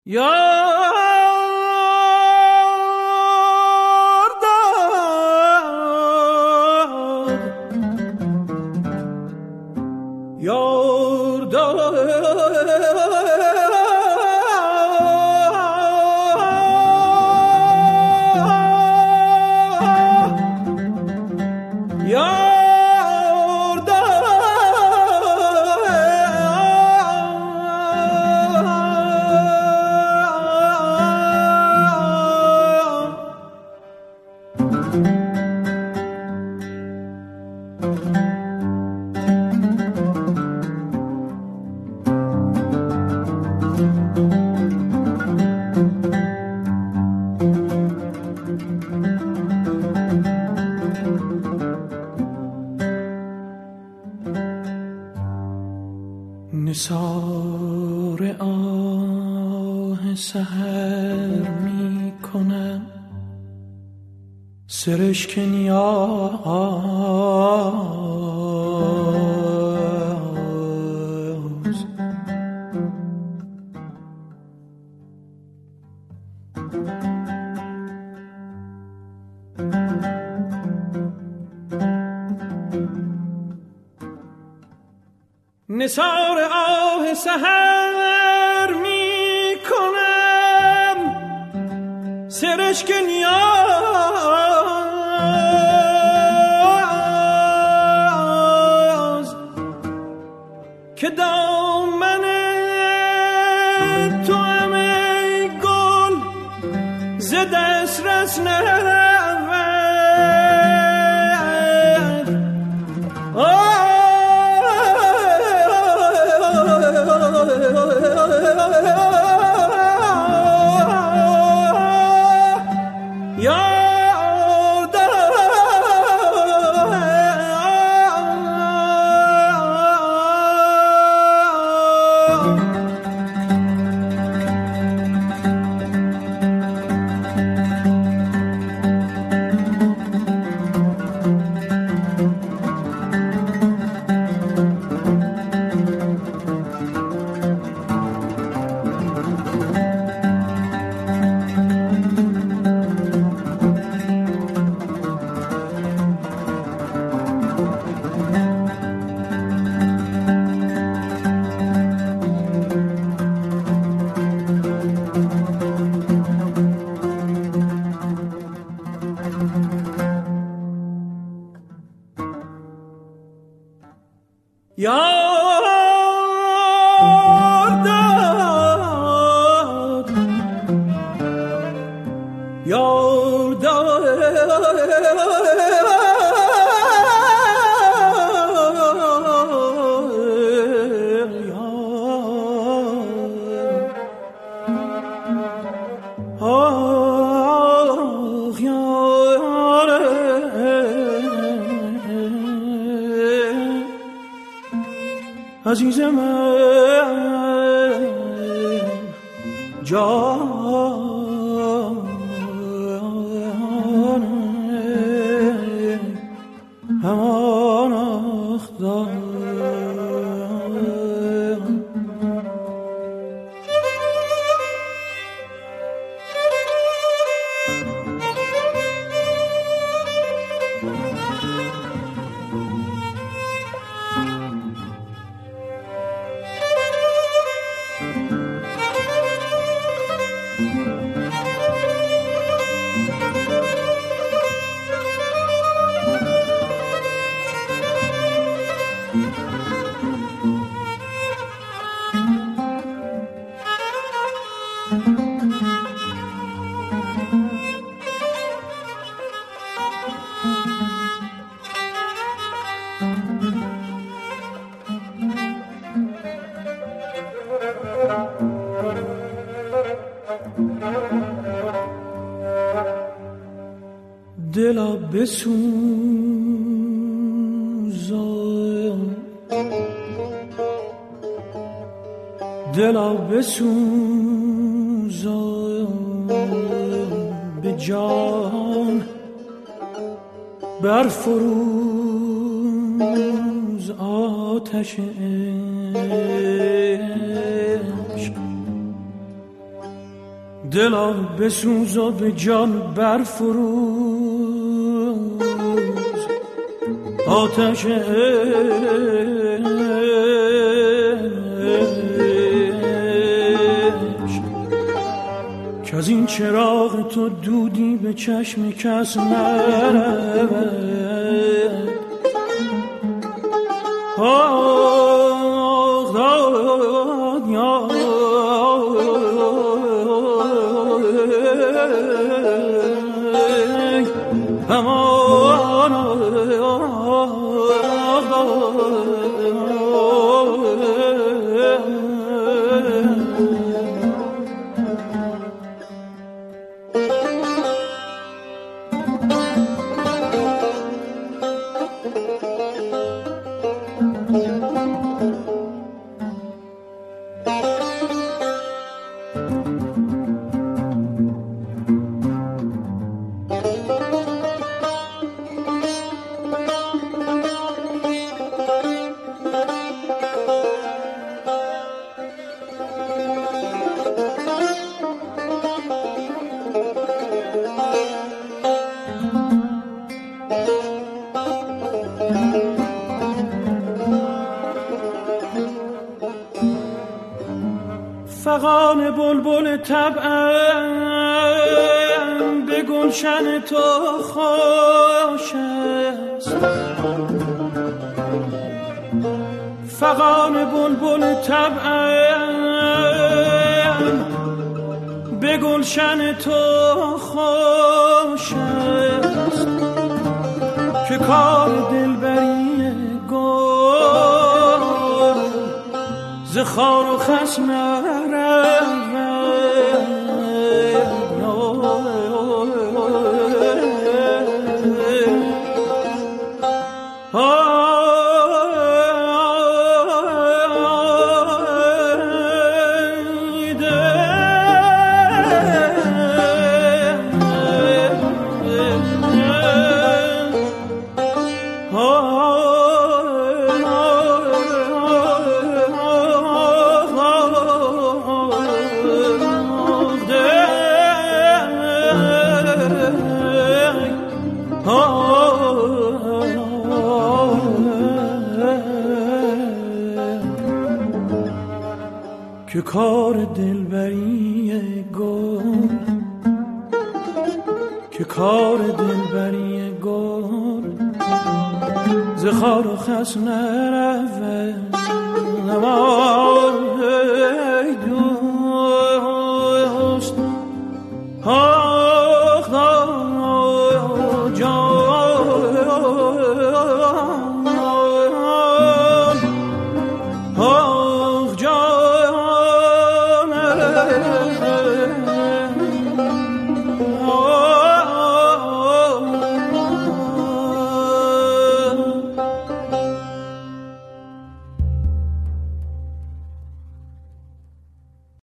نثار آه سحر می کنم سرشک نیاز، نثار آه سحر می کنم سرشک نیاز، که دامن تو هم ای گل ز دسترس نرود. عزیز من جان همان اخدار دلا بسوزان دلا بسوزان به جان برفروز آتش عشق دلا بسوز و به جان برفروز آتش که از این چراغ تو دودی به چشم کس نرود. آه داد یا همان فغان بلبل طبعم به گلشن تو خوش است. فغان بلبل طبعم به گلشن تو خوش است که کار دلبری گل ز خار و خس نرود. که کار دلبری گل که کار دلبری گل ز خار و خس نرود.